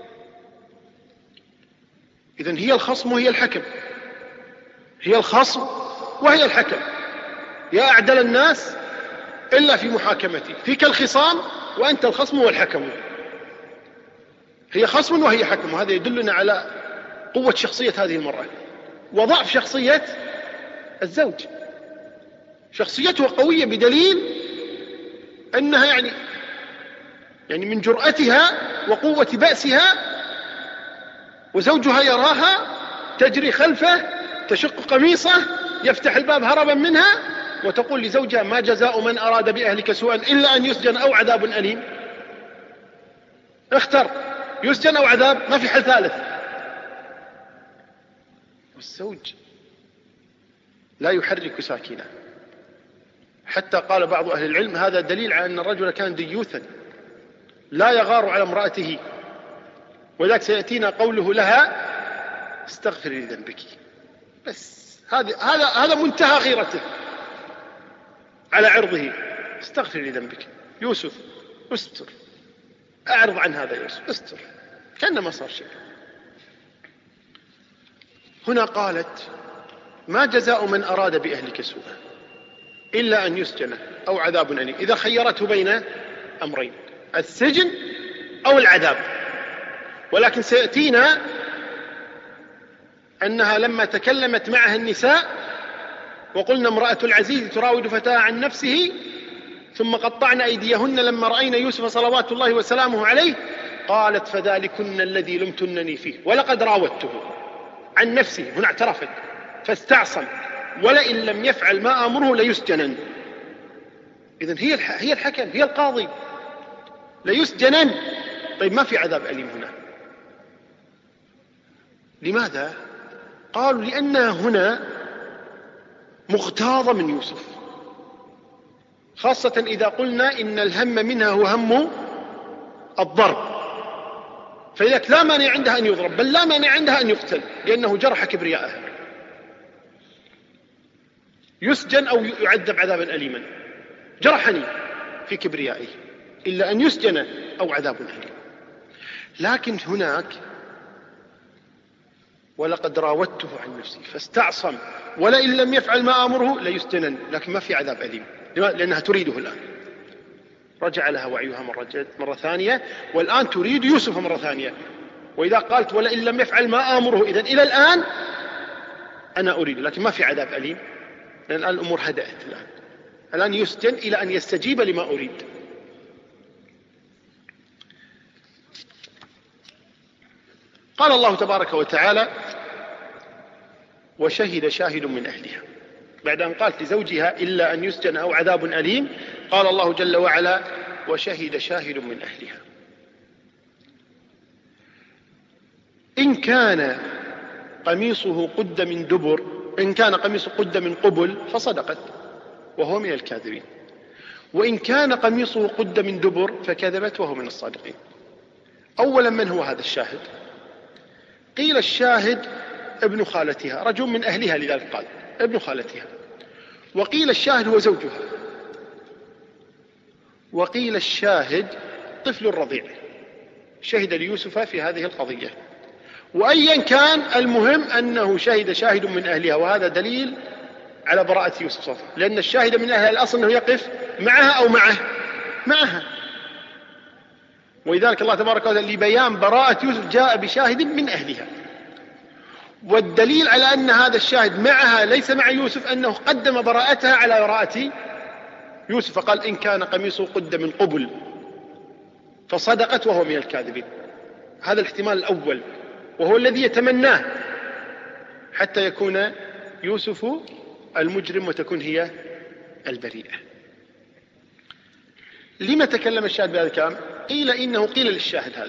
إذن هي الخصم وهي الحكم، هي الخصم وهي الحكم. يا أعدل الناس إلا في محاكمتي، فيك الخصام وأنت الخصم والحكم. هي خصم وهي حكم، وهذا يدلنا على قوة شخصية هذه المرأة وضعف شخصية الزوج. شخصيتها قوية بدليل أنها يعني من جرأتها وقوة بأسها، وزوجها يراها تجري خلفه تشق قميصه يفتح الباب هربا منها، وتقول لزوجها: ما جزاء من أراد بأهلك سوءا إلا أن يسجن أو عذاب أليم. اختر، يسجن أو عذاب، ما في حل ثالث. والزوج لا يحرك ساكنا، حتى قال بعض أهل العلم هذا دليل على أن الرجل كان ديوثا لا يغار على امرأته، وذلك سيأتينا قوله لها: استغفري لذنبك. بس هذا منتهى غيرته على عرضه. استغفري لذنبك يوسف، استر، أعرض عن هذا يوسف، استر، كأنه ما صار شيء. هنا قالت: ما جزاء من أراد بأهلك سوءا إلا أن يسجن أو عذاب أليم. إذا خيرته بين أمرين: السجن أو العذاب. ولكن سيأتينا أنها لما تكلمت معها النساء وقلنا: امرأة العزيز تراود فتاها عن نفسه ثم قطعن أيديهن لما رأينا يوسف صلوات الله وسلامه عليه، قالت: فذلكن الذي لمتنني فيه ولقد راودته عن نفسه. هنا اعترفت فاستعصم: ولئن لم يفعل ما أمره ليسجنن. إذن هي الحكم، هي القاضي، ليسجنن. طيب ما في عذاب أليم هنا، لماذا؟ قالوا: لأنها هنا مغتاظة من يوسف، خاصة إذا قلنا إن الهم منها هو هم الضرب، فإذا لا مانع عندها أن يضرب، بل لا مانع عندها أن يقتل، لأنه جرح كبرياءها. يسجن أو يعذب عذابا أليما، جرحني في كبريائي، إلا أن يسجن أو عذاب أليم. لكن هناك: ولقد راودته عن نفسي فاستعصم ولئن لم يفعل ما أمره ليسجنن، لكن ما في عذاب أليم، لأنها تريده الآن. رجع لها وعيها مرة ثانية، والآن تريد يوسف مرة ثانية. وإذا قالت: ولئن لم يفعل ما أمره، إذن إلى الآن أنا أريد، لكن ما في عذاب أليم، لأن الآن الأمور هدأت. الآن يسجن إلى أن يستجيب لما أريد. قال الله تبارك وتعالى: وشهد شاهد من أهلها. بعد أن قالت لزوجها: إلا أن يسجن أو عذاب أليم، قال الله جل وعلا: وشهد شاهد من أهلها. إن كان قميصه قد من دبر، إن كان قميصه قد من قبل فصدقت وهو من الكاذبين، وإن كان قميصه قد من دبر فكذبت وهو من الصادقين. أولا، من هو هذا الشاهد؟ قيل الشاهد ابن خالتها، رجل من أهلها، لذلك قال ابن خالتها. وقيل الشاهد هو زوجها. وقيل الشاهد طفل الرضيع شهد ليوسف في هذه القضية. وأيا كان، المهم أنه شهد شاهد من أهلها، وهذا دليل على براءة يوسف صفا، لأن الشاهد من أهلها الأصل أنه يقف معها أو معها. ولذلك الله تبارك وتعالى لبيان براءة يوسف جاء بشاهد من أهلها. والدليل على أن هذا الشاهد معها ليس مع يوسف أنه قدم براءتها على براءة يوسف، فقال: إن كان قميصه قد من قبل فصدقت وهو من الكاذبين. هذا الاحتمال الأول، وهو الذي يتمناه، حتى يكون يوسف المجرم وتكون هي البريئة. لما تكلم الشاهد بهذا الكلام؟ قيل إنه قيل للشاهد هذا،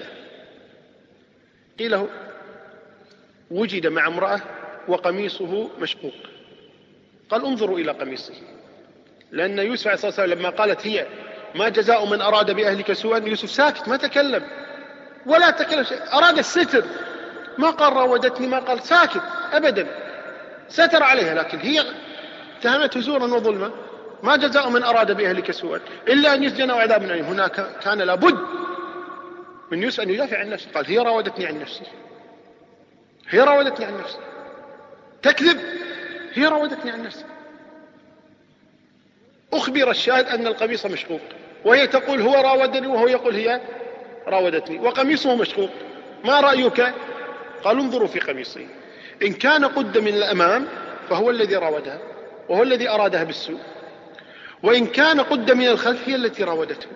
قيل وجد مع امرأة وقميصه مشقوق، قال: انظروا إلى قميصه. لأن يوسف عليه الصلاة والسلام لما قالت هي: ما جزاء من أراد بأهلك سوءا، يوسف ساكت ما تكلم ولا تكلم شيء، أراد الستر، ما قال راودتني، ما قال، ساكت أبدا، ستر عليها. لكن هي اتهمته زورا وظلما. ما جزاء من أراد بأهلك سوءا إلا أن يسجن أو عذاب أليم. هناك كان لابد من يوسف أن يدافع عن نفسه. قال: هي راودتني عن نفسي، هي راودتني عن نفسي، تكذب، هي راودتني عن نفسي. أخبر الشاهد أن القميص مشقوق، وهي تقول هو راودني، وهو يقول هي راودتني، وقميصه مشقوق. ما رأيك؟ قال انظروا في قميصه، إن كان قد من الأمام فهو الذي راودها وهو الذي أرادها بالسوء، وإن كان قد من الخلف هي التي راودته.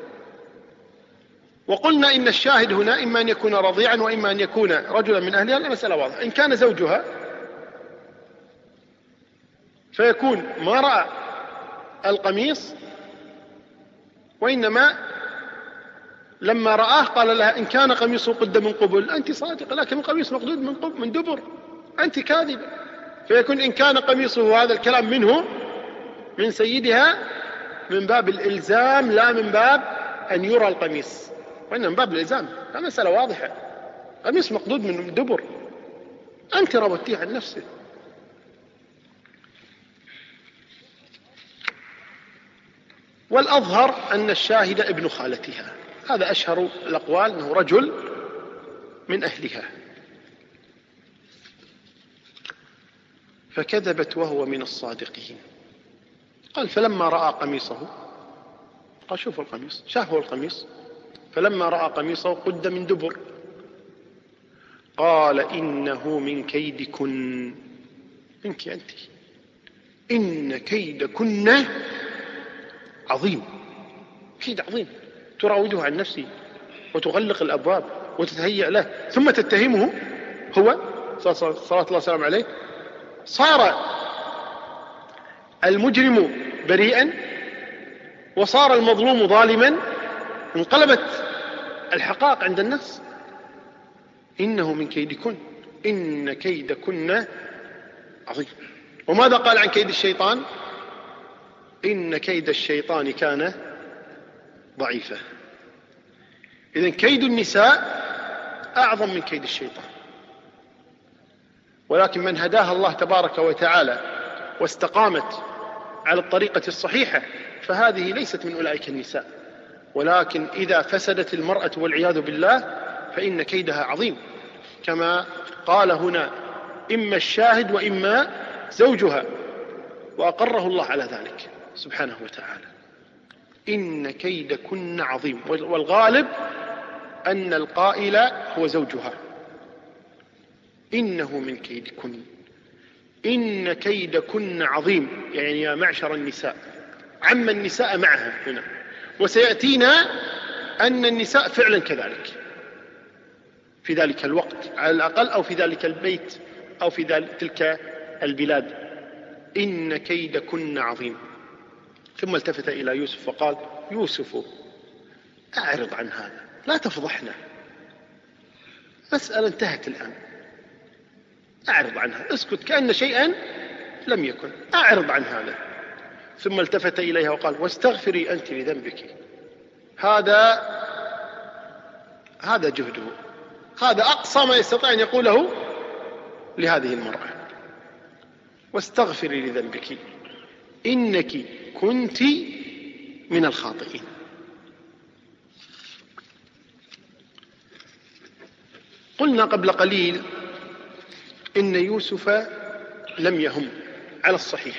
وقلنا إن الشاهد هنا إما أن يكون رضيعا وإما أن يكون رجلا من أهلها. المسألة واضحة. إن كان زوجها فيكون ما رأى القميص، وإنما لما رآه قال لها إن كان قميصه قد من قبل أنت صادقة، لكن القميص مقدود من دبر، أنت كاذبة. فيكون إن كان قميصه هذا الكلام منه من سيدها من باب الإلزام لا من باب أن يرى القميص، وإنما من باب الإلزام. المسألة واضحة، قميص مقدود من دبر، أنت راودتيه عن نفسه. والأظهر أن الشاهد ابن خالتها، هذا أشهر الأقوال، أنه رجل من أهلها. فكذبت وهو من الصادقين. قال فلما رأى قميصه، قال شوفوا القميص، شافوا القميص، فلما رأى قميصه قد من دبر قال إنه من كيدكن، منك أنت، إن كيدكن عظيم، كيد عظيم، تراوده عن نفسه وتغلق الأبواب وتتهيأ له، ثم تتهمه هو صلى الله وسلم عليه. صار المجرم بريئا وصار المظلوم ظالما، انقلبت الحقائق عند الناس. إنه من كيدكن، إن كيدكن عظيم. وماذا قال عن كيد الشيطان؟ إن كيد الشيطان كان ضعيفا. إذن كيد النساء أعظم من كيد الشيطان، ولكن من هداها الله تبارك وتعالى واستقامت على الطريقة الصحيحة فهذه ليست من أولئك النساء. ولكن إذا فسدت المرأة والعياذ بالله فإن كيدها عظيم، كما قال هنا إما الشاهد وإما زوجها، وأقره الله على ذلك سبحانه وتعالى. إن كيدكن عظيم، والغالب أن القائل هو زوجها. إنه من كيدكن، إن كيدكن عظيم، يعني يا معشر النساء، عم النساء معها هنا، وسيأتينا أن النساء فعلا كذلك في ذلك الوقت على الأقل، أو في ذلك البيت، أو في تلك البلاد. إن كيدكن عظيم. ثم التفت إلى يوسف وقال يوسف أعرض عن هذا، لا تفضحنا، مسألة انتهت الآن، أعرض عنها، اسكت كأن شيئا لم يكن، أعرض عن هذا. ثم التفت إليها وقال واستغفري أنت لذنبك. هذا جهده، هذا أقصى ما يستطيع أن يقوله لهذه المرأة. واستغفري لذنبك إنك كنت من الخاطئين. قلنا قبل قليل إن يوسف لم يهم على الصحيح،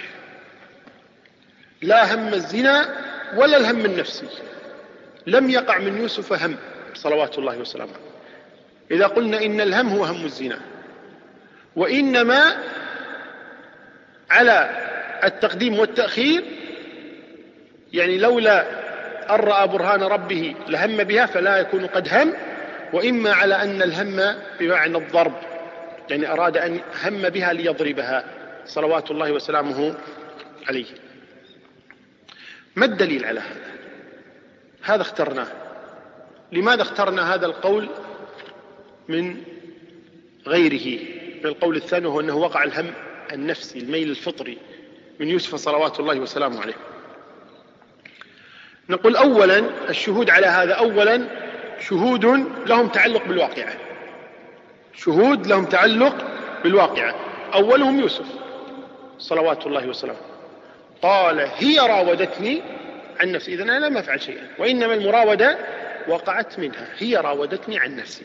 لا هم الزنا ولا الهم النفسي، لم يقع من يوسف هم صلوات الله وسلامه. إذا قلنا إن الهم هو هم الزنا، وإنما على التقديم والتأخير، يعني لولا أن رأى برهان ربه لهم بها فلا يكون قد هم، وإما على أن الهم بمعنى الضرب، يعني أراد أن هم بها ليضربها صلوات الله وسلامه عليه. ما الدليل على هذا؟ هذا اخترناه. لماذا اخترنا هذا القول من غيره، من القول الثاني، وهو أنه وقع الهم النفسي الميل الفطري من يوسف صلوات الله وسلامه عليه؟ نقول أولا الشهود على هذا، أولا شهود لهم تعلق بالواقعة، شهود لهم تعلق بالواقعة. أولهم يوسف صلوات الله وسلامه قال هي راودتني عن نفسي، إذن أنا لم أفعل شيئا، وإنما المراودة وقعت منها، هي راودتني عن نفسي.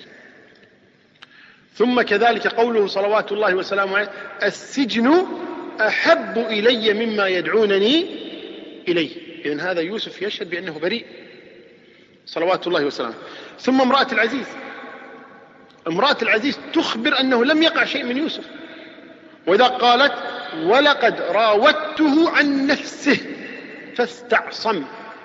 ثم كذلك قوله صلوات الله وسلامه عليه السجن أحب إلي مما يدعونني إليه، إذن هذا يوسف يشهد بأنه بريء صلوات الله وسلامه. ثم امرأة العزيز امرأة العزيز تخبر أنه لم يقع شيء من يوسف. وإذا قالت ولقد راودته عن نفسه فاستعصم.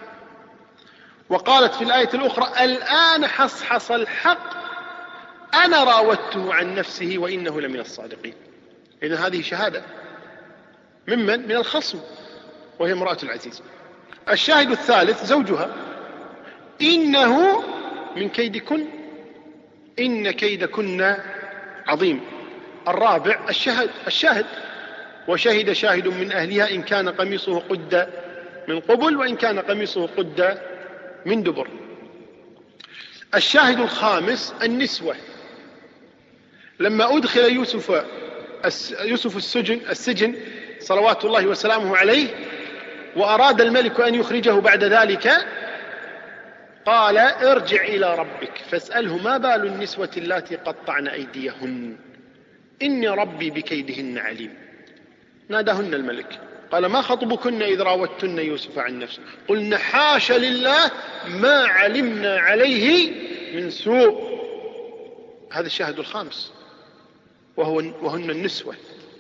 وقالت في الآية الأخرى الآن حصحص الحق أنا راودته عن نفسه وإنه لمن الصادقين. إذن هذه شهادة من الخصم، وهي امرأة العزيز. الشاهد الثالث زوجها، إنه من كيدكن إن كيدكن عظيم. الرابع الشاهد، وشهد شاهد من أهلها إن كان قميصه قد من قبل وإن كان قميصه قد من دبر. الشاهد الخامس النسوة. لما أدخل يوسف السجن صلوات الله وسلامه عليه، وأراد الملك أن يخرجه بعد ذلك، قال ارجع إلى ربك فاسأله ما بال النسوة اللاتي قطعن أيديهن إني ربي بكيدهن عليم. ناداهن الملك قال ما خطبكن إذ راوتن يوسف عن نفسه قلن حاش لله ما علمنا عليه من سوء. هذا الشاهد الخامس وهن النسوة.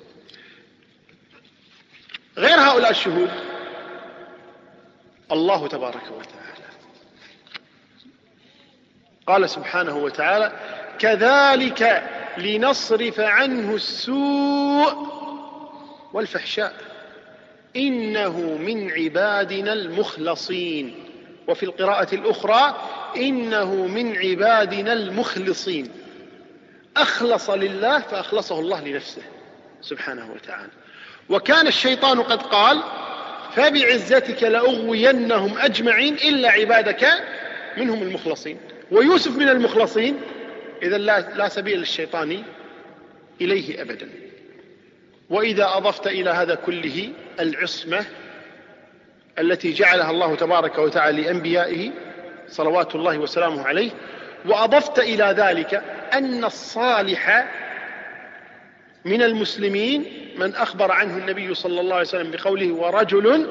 غير هؤلاء الشهود الله تبارك وتعالى قال سبحانه وتعالى كذلك لنصرف عنه السوء والفحشاء إنه من عبادنا المخلصين. وفي القراءة الأخرى إنه من عبادنا المخلصين. أخلص لله فأخلصه الله لنفسه سبحانه وتعالى. وكان الشيطان قد قال فبعزتك لأغوينهم أجمعين إلا عبادك منهم المخلصين. ويوسف من المخلصين، إذا لا سبيل للشيطان إليه أبدا. وإذا أضفت إلى هذا كله العصمة التي جعلها الله تبارك وتعالى لأنبيائه صلوات الله وسلامه عليه، وأضفت إلى ذلك أن الصالح من المسلمين من أخبر عنه النبي صلى الله عليه وسلم بقوله ورجل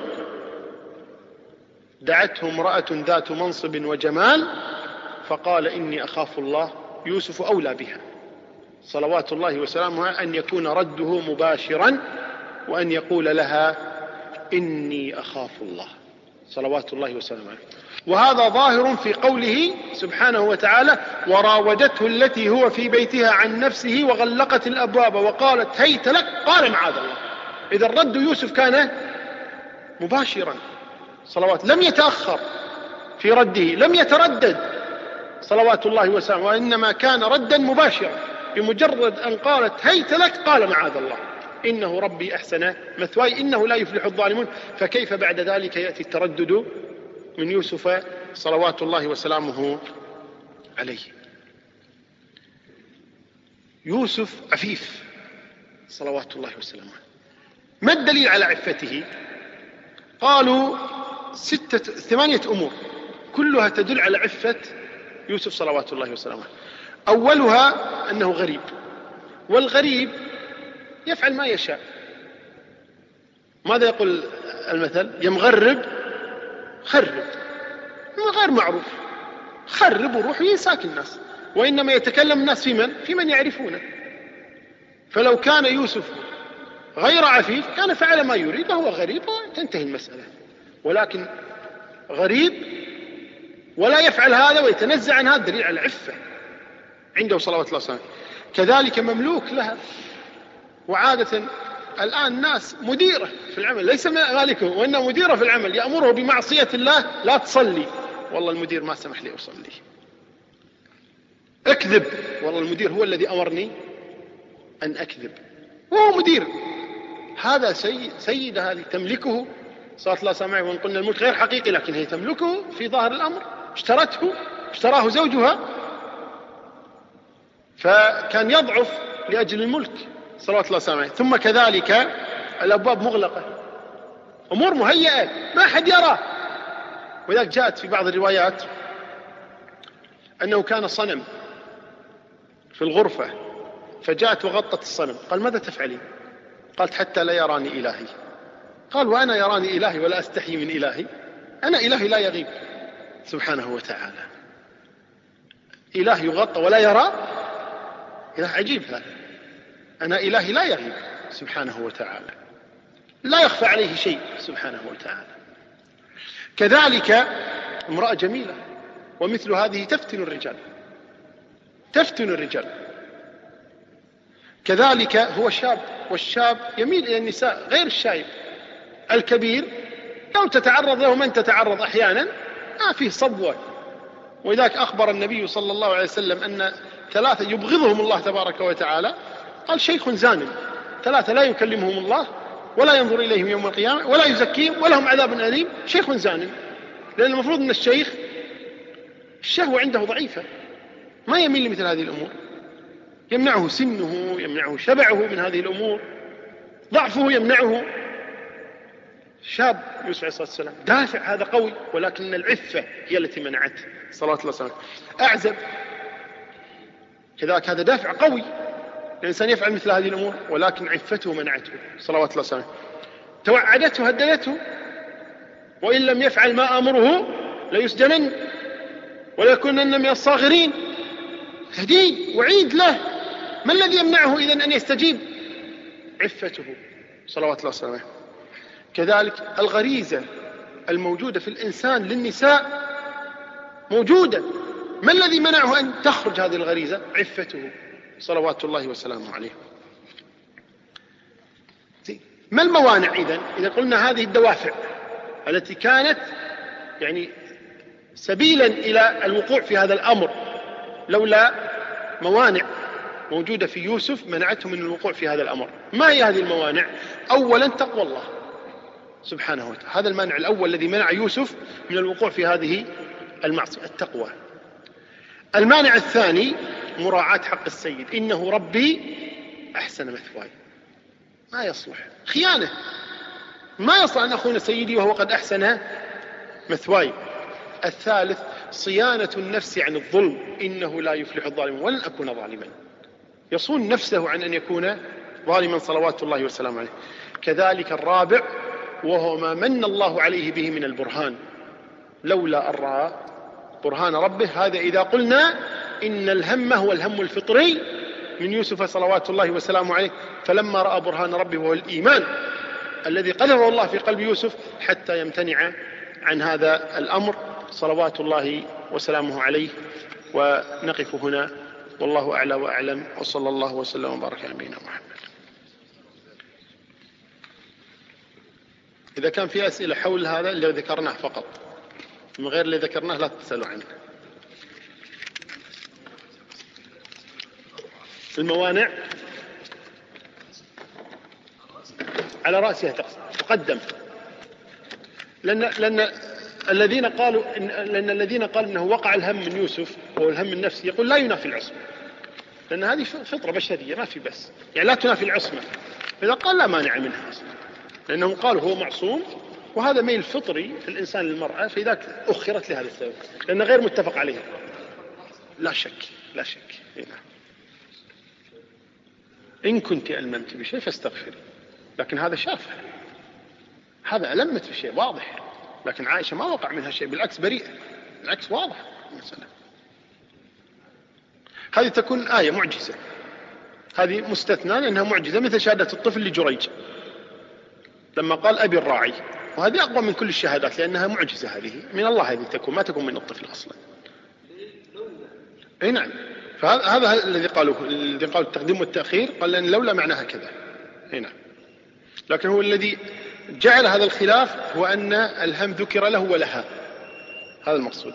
دعته امرأة ذات منصب وجمال فقال إني أخاف الله، يوسف أولى بها صلوات الله وسلامه أن يكون رده مباشرا وأن يقول لها إني أخاف الله صلوات الله وسلامه عليه. وهذا ظاهر في قوله سبحانه وتعالى وراودته التي هو في بيتها عن نفسه وغلقت الأبواب وقالت هيت لك قال معاذ الله. إذا الرد يوسف كان مباشرا صلوات، لم يتأخر في رده، لم يتردد صلوات الله وسلامه، وإنما كان ردا مباشرا بمجرد أن قالت هيت لك قال معاذ الله إنه ربي أحسن مثواي إنه لا يفلح الظالمون. فكيف بعد ذلك يأتي التردد من يوسف صلوات الله وسلامه عليه؟ يوسف عفيف صلوات الله وسلامه. ما الدليل على عفته؟ قالوا 8 أمور كلها تدل على عفة يوسف صلوات الله وسلامه. أولها أنه غريب، والغريب يفعل ما يشاء. ماذا يقول المثل؟ يمغرب خرب، غير معروف، خرب وروح يساك الناس، وإنما يتكلم الناس في من يعرفونه. فلو كان يوسف غير عفيف كان فعل ما يريد وهو غريب وتنتهي المسألة، ولكن غريب ولا يفعل هذا ويتنزع عن هذا دليل على العفة عنده صلوات الله وسلامه. كذلك مملوك لها، وعادة الآن ناس مديرة في العمل ليس مالكه وإنها مديرة في العمل يأمره بمعصية الله لا تصلي، والله المدير ما سمح لي أصلي. أكذب، والله المدير هو الذي أمرني أن أكذب، وهو مدير. هذا سيد هذه تملكه صلى الله عليه وسلم. وإن قلنا الملك غير حقيقي لكن هي تملكه في ظاهر الأمر، اشتراه زوجها، فكان يضعف لأجل الملك صلوات الله وسلامه. ثم كذلك الأبواب مغلقة، أمور مهيئة ما أحد يرى. وذلك جاءت في بعض الروايات أنه كان صنم في الغرفة فجاءت وغطت الصنم. قال ماذا تفعلين؟ قالت حتى لا يراني إلهي. قال وأنا يراني إلهي ولا أستحي من إلهي؟ أنا إلهي لا يغيب سبحانه وتعالى. إله يغطى ولا يرى؟ إله عجيب هذا. أنا إلهي لا يغيب سبحانه وتعالى، لا يخفى عليه شيء سبحانه وتعالى. كذلك امرأة جميلة، ومثل هذه تفتن الرجال، تفتن الرجال. كذلك هو شاب، والشاب يميل إلى النساء غير الشايب. الكبير لو تتعرض له من تتعرض أحيانا ما فيه صبوة. ولذلك أخبر النبي صلى الله عليه وسلم أن 3 يبغضهم الله تبارك وتعالى، قال شيخ زان، 3 لا يكلمهم الله ولا ينظر إليهم يوم القيامة ولا يزكيهم ولهم عذاب أليم. شيخ زان، لأن المفروض أن الشيخ الشهوة عنده ضعيفة، ما يميل لمثل هذه الأمور، يمنعه سنه، يمنعه شبعه من هذه الأمور، ضعفه يمنعه. شاب يوسف عليه الصلاة والسلام دافع هذا قوي، ولكن العفة هي التي منعته صلوات الله وسلامه. أعزب كذلك هذا دافع قوي، الإنسان يفعل مثل هذه الأمور، ولكن عفته منعته صلوات الله وسلامه. توعدته هددته، وإن لم يفعل ما أمره ليسجنن وليكونن من الصاغرين. هديد وعيد له، ما الذي يمنعه إذن أن يستجيب؟ عفته صلوات الله وسلامه. كذلك الغريزة الموجودة في الإنسان للنساء موجودة، ما الذي منعه أن تخرج هذه الغريزة؟ عفته صلوات الله وسلامه عليه. ما الموانع إذن؟ إذا قلنا هذه الدوافع التي كانت يعني سبيلا إلى الوقوع في هذا الأمر، لولا موانع موجودة في يوسف منعته من الوقوع في هذا الأمر. ما هي هذه الموانع؟ أولا تقوى الله سبحانه وتعالى، هذا المانع الأول الذي منع يوسف من الوقوع في هذه المعصية، التقوى. المانع الثاني مراعاة حق السيد، إنه ربي أحسن مثواي. ما يصلح، خيانة، ما يصلح أن أخون سيدي وهو قد أحسن مثواي. الثالث صيانة النفس عن الظلم، إنه لا يفلح الظالمون ولن أكون ظالما، يصون نفسه عن أن يكون ظالما صلوات الله وسلامه عليه. كذلك الرابع وهو ما من الله عليه به من البرهان، لولا أن رأى برهان ربه. هذا إذا قلنا إن الهم هو الهم الفطري من يوسف صلوات الله وسلامه عليه، فلما رأى برهان ربه وهو الإيمان الذي قدره الله في قلب يوسف حتى يمتنع عن هذا الأمر صلوات الله وسلامه عليه. ونقف هنا، والله أعلى وأعلم، وصلى الله وسلم وبارك على نبينا محمد. إذا كان في أسئلة حول هذا اللي ذكرناه فقط، من غير اللي ذكرناه لا تسألوا عنه. الموانع على رأسها تقدم، لأن الذين قالوا إنه وقع الهم من يوسف هو الهم النفسي، يقول لا ينافي العصمة، لأن هذه فطرة بشرية ما في بس، يعني لا تنافي العصمة. إذا قال لا مانع منها أصلا، لأنهم قالوا هو معصوم، وهذا ميل فطري في الإنسان للمرأة، فإذا أخرت لهذا السبب لأنه غير متفق عليه. لا شك لا شك. إن كنت ألممت بشيء فاستغفري، لكن هذا شافه، هذا ألمت بشيء واضح، لكن عائشة ما وقع منها شيء، بالعكس بريئة، بالعكس واضح المسألة. هذه تكون آية معجزة، هذه مستثنى لأنها معجزة، مثل شهادة الطفل لجريج لما قال أبي الراعي، وهذه أقوى من كل الشهادات لأنها معجزة، هذه من الله، هذه تكون ما تكون من الطفل أصلا. أي نعم، فهذا الذي قالوه التقديم والتأخير، قال لأن لولا معناها كذا. أي نعم، لكن هو الذي جعل هذا الخلاف هو أن الهم ذكر له ولها، هذا المقصود.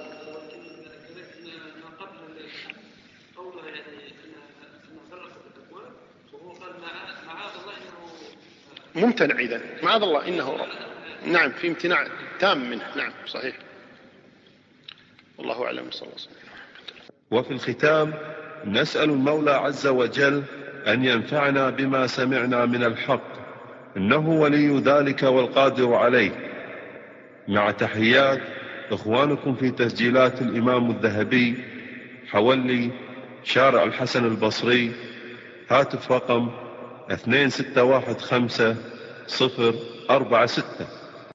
ممتنع إذن، معاذ الله إنه رب. نعم، في امتناع تام منه، نعم صحيح. والله أعلم، صلى الله عليه وسلم. وفي الختام نسأل المولى عز وجل أن ينفعنا بما سمعنا من الحق، إنه ولي ذلك والقادر عليه. مع تحيات إخوانكم في تسجيلات الإمام الذهبي، حولي، شارع الحسن البصري، هاتف رقم 2615 046.